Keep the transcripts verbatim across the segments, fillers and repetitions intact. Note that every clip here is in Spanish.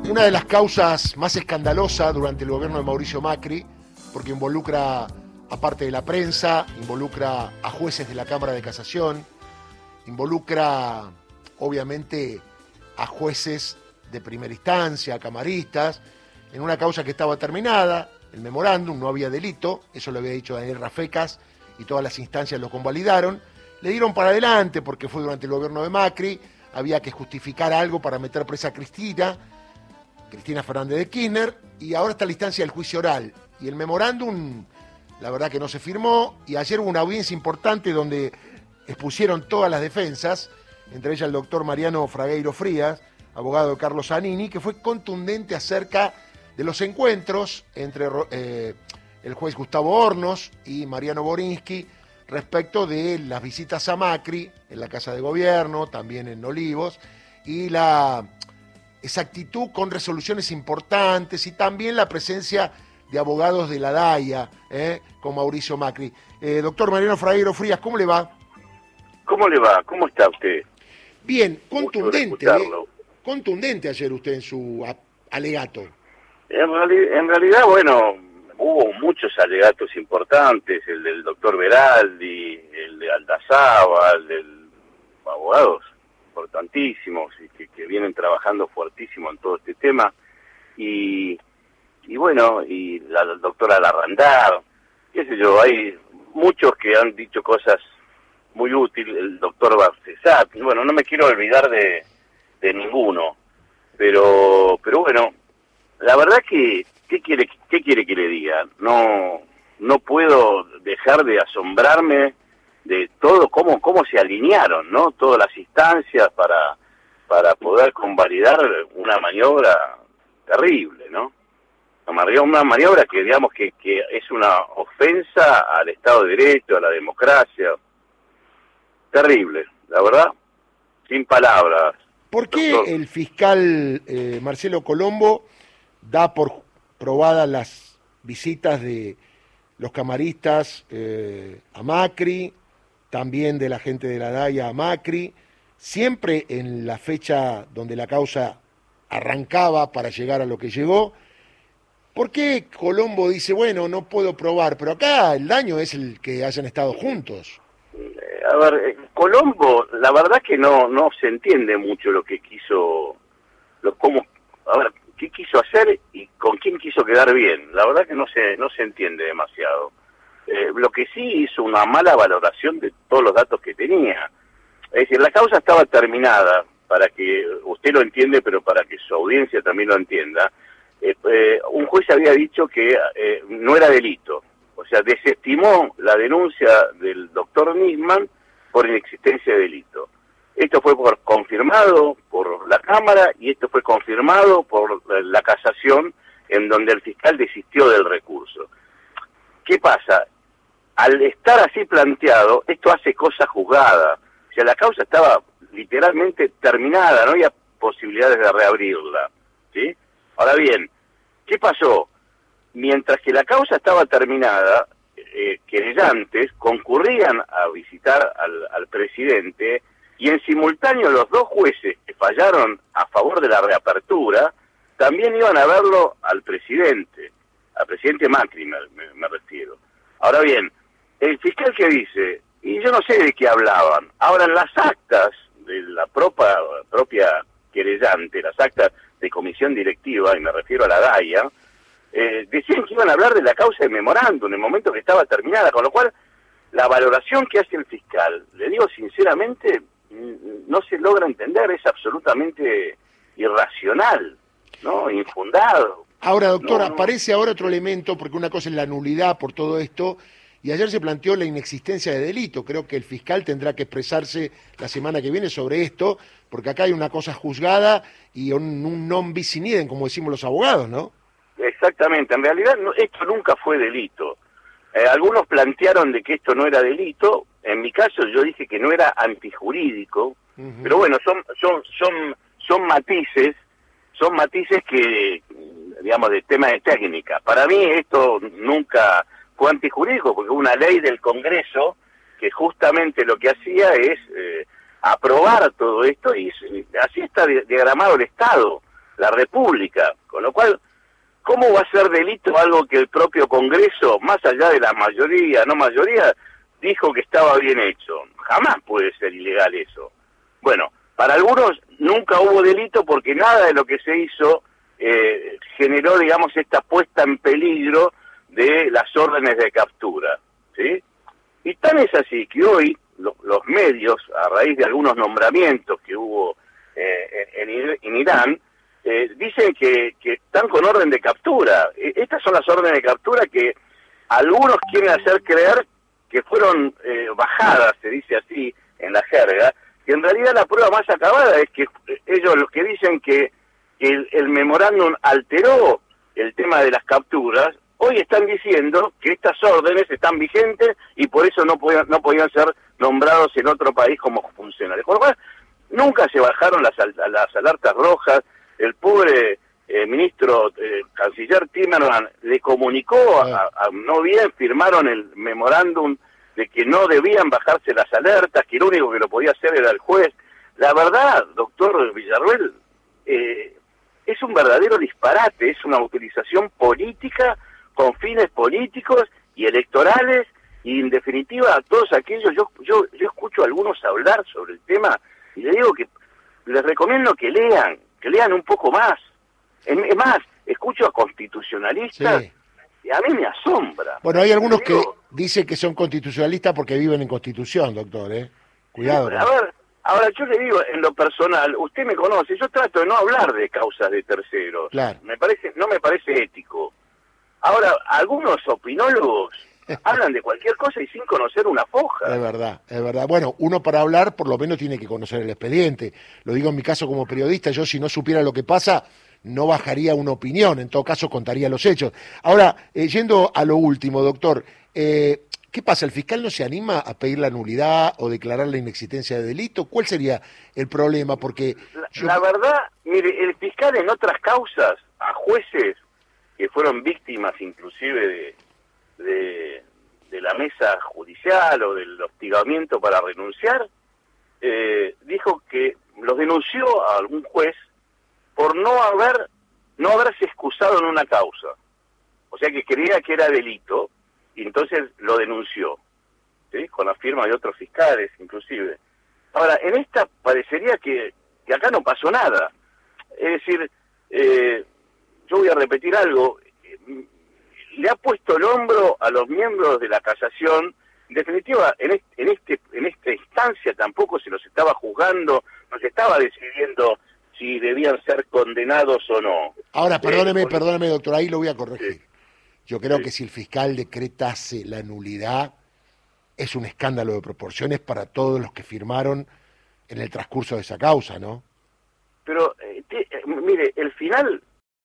una de las causas más escandalosas durante el gobierno de Mauricio Macri, porque involucra, aparte de la prensa, involucra a jueces de la Cámara de Casación, involucra, obviamente, a jueces de primera instancia, a camaristas, en una causa que estaba terminada, el memorándum, no había delito, eso lo había dicho Daniel Rafecas, y todas las instancias lo convalidaron. Le dieron para adelante porque fue durante el gobierno de Macri, había que justificar algo para meter presa a Cristina, Cristina Fernández de Kirchner, y ahora está la instancia del juicio oral. Y el memorándum, la verdad que no se firmó, y ayer hubo una audiencia importante donde expusieron todas las defensas, entre ellas el doctor Mariano Fragueiro Frías, abogado de Carlos Zanini, que fue contundente acerca de los encuentros entre eh, el juez Gustavo Hornos y Mariano Borinsky respecto de las visitas a Macri en la Casa de Gobierno, también en Olivos, y la exactitud con resoluciones importantes y también la presencia de abogados de la DAIA, eh, con Mauricio Macri. Eh, doctor Mariano Fragueiro Frías, ¿cómo le va? ¿Cómo le va? ¿Cómo está usted? Bien, contundente, eh, contundente ayer usted en su alegato. En, reali en realidad, bueno, hubo muchos alegatos importantes, el del doctor Veraldi, el de Aldazábal, el de abogados importantísimos y que, que vienen trabajando fuertísimo en todo este tema, y, y bueno, y la, la doctora Larrandar, qué sé yo, hay muchos que han dicho cosas muy útiles, el doctor Barcesat, bueno, no me quiero olvidar de, de ninguno, pero pero bueno, la verdad que, ¿qué quiere, qué quiere que le diga? No, no puedo dejar de asombrarme de todo, cómo, cómo se alinearon, ¿no? Todas las instancias para, para poder convalidar una maniobra terrible, ¿no? Una maniobra que, digamos, que, que es una ofensa al Estado de Derecho, a la democracia. Terrible, la verdad, sin palabras. ¿Por qué doctor? El fiscal eh, Marcelo Colombo da por probadas las visitas de los camaristas eh, a Macri, también de la gente de la DAIA a Macri, siempre en la fecha donde la causa arrancaba para llegar a lo que llegó? ¿Por qué Colombo dice, bueno, no puedo probar, pero acá el daño es el que hayan estado juntos? A ver, Colombo, la verdad que no no se entiende mucho lo que quiso, lo cómo, a ver, qué quiso hacer y con quién quiso quedar bien. La verdad que no se no se entiende demasiado. Eh, lo que sí hizo una mala valoración de todos los datos que tenía. Es decir, la causa estaba terminada, para que usted lo entiende, pero para que su audiencia también lo entienda. Eh, eh, un juez había dicho que eh, no era delito. O sea, desestimó la denuncia del doctor Nisman por inexistencia de delito. Esto fue por, confirmado por la Cámara y esto fue confirmado por la casación, en donde el fiscal desistió del recurso. ¿Qué pasa? Al estar así planteado, esto hace cosa juzgada. O sea, la causa estaba literalmente terminada, no había posibilidades de reabrirla, ¿sí? Ahora bien, ¿qué pasó? Mientras que la causa estaba terminada, eh, querellantes concurrían a visitar al, al presidente y en simultáneo los dos jueces que fallaron a favor de la reapertura también iban a verlo al presidente, al presidente Macri me, me, me refiero. Ahora bien, el fiscal que dice, y yo no sé de qué hablaban, ahora en las actas de la propia, propia querellante, las actas de comisión directiva, y me refiero a la DAIA, Eh, decían que iban a hablar de la causa de memorándum en el momento que estaba terminada, con lo cual la valoración que hace el fiscal, le digo sinceramente, no se logra entender, es absolutamente irracional, ¿no? Infundado. Ahora, doctor, no, no. aparece ahora otro elemento, porque una cosa es la nulidad por todo esto, y ayer se planteó la inexistencia de delito. Creo que el fiscal tendrá que expresarse la semana que viene sobre esto, porque acá hay una cosa juzgada y un, un non bis in idem, como decimos los abogados, ¿no? Exactamente, en realidad no, esto nunca fue delito. Eh, algunos plantearon de que esto no era delito, en mi caso yo dije que no era antijurídico, uh-huh. Pero bueno, son son son son matices, son matices que, digamos, de tema de técnica. Para mí esto nunca fue antijurídico, porque una ley del Congreso que justamente lo que hacía es eh, aprobar todo esto, y así está diagramado el Estado. la República, con lo cual, ¿cómo va a ser delito algo que el propio Congreso, más allá de la mayoría, no mayoría, dijo que estaba bien hecho? Jamás puede ser ilegal eso. Bueno, para algunos nunca hubo delito porque nada de lo que se hizo eh, generó, digamos, esta puesta en peligro de las órdenes de captura, ¿sí? Y tan es así que hoy lo, los medios, a raíz de algunos nombramientos que hubo eh, en, en Irán, eh, dicen que, que están con orden de captura. Estas son las órdenes de captura que algunos quieren hacer creer que fueron eh, bajadas, se dice así en la jerga, que en realidad la prueba más acabada es que ellos los que dicen que, que el, el memorándum alteró el tema de las capturas, hoy están diciendo que estas órdenes están vigentes y por eso no podían, no podían ser nombrados en otro país como funcionarios. Por lo cual, nunca se bajaron las, las alertas rojas. El pobre eh, ministro, eh, canciller Timmermans, le comunicó, a, a, no bien firmaron el memorándum de que no debían bajarse las alertas, que el único que lo podía hacer era el juez. La verdad, doctor Villarruel, eh, es un verdadero disparate, es una utilización política con fines políticos y electorales, y en definitiva a todos aquellos, yo, yo, yo escucho a algunos hablar sobre el tema, y les digo que les recomiendo que lean, que lean un poco más. Es, es más, escucho a constitucionalistas, sí, y a mí me asombra. Bueno, hay algunos digo, que dicen que son constitucionalistas porque viven en Constitución, doctor, ¿eh? Cuidado. Sí, a ver, ahora yo le digo, en lo personal, usted me conoce, yo trato de no hablar de causas de terceros. Claro. Me parece, no me parece ético. Ahora, algunos opinólogos hablan de cualquier cosa y sin conocer una foja. Es verdad, es verdad. Bueno, uno para hablar por lo menos tiene que conocer el expediente. Lo digo en mi caso como periodista, yo si no supiera lo que pasa, no bajaría una opinión, en todo caso contaría los hechos. Ahora, eh, yendo a lo último, doctor, eh, ¿qué pasa? ¿El fiscal no se anima a pedir la nulidad o declarar la inexistencia de delito? ¿Cuál sería el problema? Porque la, yo... la verdad, mire, el fiscal en otras causas, a jueces que fueron víctimas inclusive de, de, de la mesa judicial o del hostigamiento para renunciar, eh, dijo que los denunció a algún juez por no haber no haberse excusado en una causa. O sea que creía que era delito y entonces lo denunció, ¿sí? Con la firma de otros fiscales inclusive. Ahora, en esta parecería que, que acá no pasó nada. Es decir, eh, yo voy a repetir algo, le ha puesto el hombro a los miembros de la casación. En definitiva, en este, en este en esta instancia tampoco se los estaba juzgando, no se estaba decidiendo si debían ser condenados o no. Ahora, perdóneme, eh, perdóneme, doctor, ahí lo voy a corregir. Sí. Yo creo Sí. que si el fiscal decretase la nulidad, es un escándalo de proporciones para todos los que firmaron en el transcurso de esa causa, ¿no? Pero, eh, te, eh, mire, el final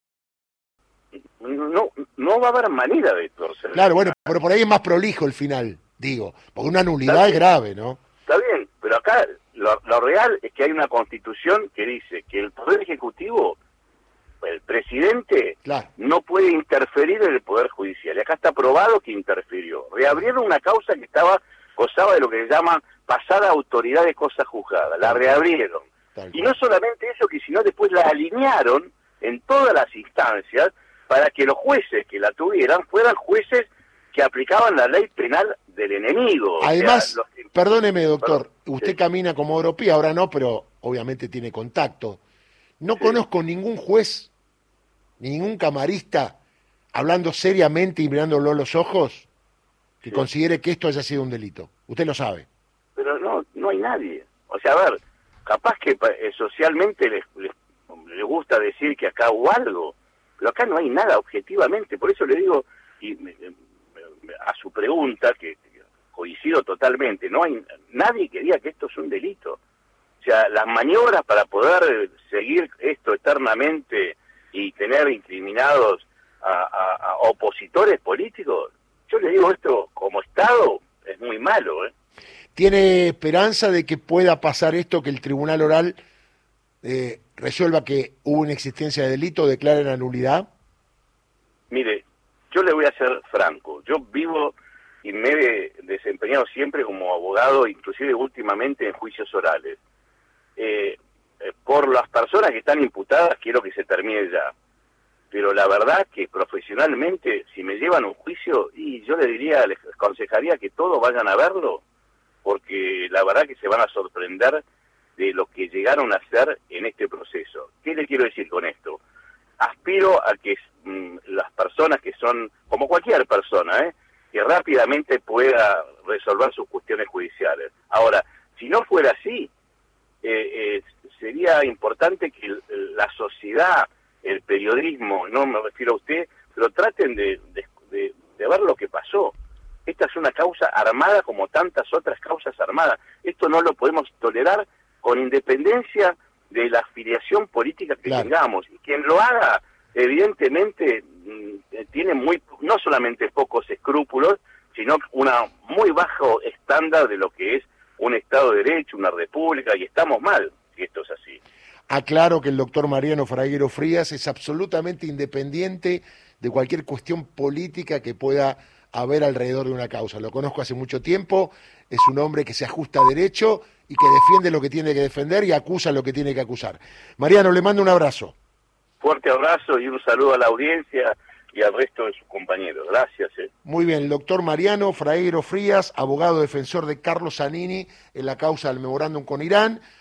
no no va a haber manera de torcer. Claro, bueno, pero por ahí es más prolijo el final, digo, porque una nulidad es grave, ¿no? Está bien, pero acá lo, lo real es que hay una constitución que dice que el Poder Ejecutivo, el presidente, claro, no puede interferir en el Poder Judicial. Y acá está probado que interfirió. Reabrieron una causa que estaba gozaba de lo que se llama pasada autoridad de cosa juzgada. La reabrieron. Y no solamente eso, que sino después la alinearon en todas las instancias para que los jueces que la tuvieran fueran jueces que aplicaban la ley penal del enemigo. Además, o sea, los... perdóneme, doctor, Perdón, usted sí. camina como europeo, ahora no, pero obviamente tiene contacto. No Sí. conozco ningún juez, ningún camarista, hablando seriamente y mirándolo a los ojos, que Sí. considere que esto haya sido un delito. Usted lo sabe. Pero no no hay nadie. O sea, a ver, capaz que eh, socialmente les, les, les gusta decir que acá hubo algo, pero acá no hay nada objetivamente. Por eso le digo, y me, me, a su pregunta, que, que coincido totalmente, no hay nadie que diga que esto es un delito. O sea, las maniobras para poder seguir esto eternamente y tener incriminados a, a, a opositores políticos, yo le digo esto como Estado es muy malo, ¿eh? ¿Tiene esperanza de que pueda pasar esto, que el tribunal oral eh, resuelva que hubo una existencia de delito, declare la nulidad? Mire, yo le voy a ser franco. Yo vivo y me he desempeñado siempre como abogado, inclusive últimamente en juicios orales. Eh, eh, por las personas que están imputadas quiero que se termine ya. Pero la verdad que profesionalmente, si me llevan a un juicio, y yo le diría, les aconsejaría que todos vayan a verlo, porque la verdad que se van a sorprender de lo que llegaron a hacer en este proceso. ¿Qué le quiero decir con esto? Aspiro a que mmm, las personas que son, como cualquier persona, ¿eh? que rápidamente pueda resolver sus cuestiones judiciales. Ahora, si no fuera así, eh, eh, sería importante que la sociedad, el periodismo, no me refiero a usted, pero traten de, de, de, de ver lo que pasó. Esta es una causa armada como tantas otras causas armadas. Esto no lo podemos tolerar con independencia de la afiliación política que claro. tengamos. Y quien lo haga, evidentemente, tiene muy no solamente pocos escrúpulos, sino una muy bajo estándar de lo que es un Estado de Derecho, una república, y estamos mal si esto es así. Aclaro que el doctor Mariano Fraguero Frías es absolutamente independiente de cualquier cuestión política que pueda haber alrededor de una causa. Lo conozco hace mucho tiempo, es un hombre que se ajusta a derecho y que defiende lo que tiene que defender y acusa lo que tiene que acusar. Mariano, le mando un abrazo. Fuerte abrazo y un saludo a la audiencia y al resto de sus compañeros. Gracias. Eh. Muy bien, el doctor Mariano Fraguero Frías, abogado defensor de Carlos Zanini en la causa del memorándum con Irán.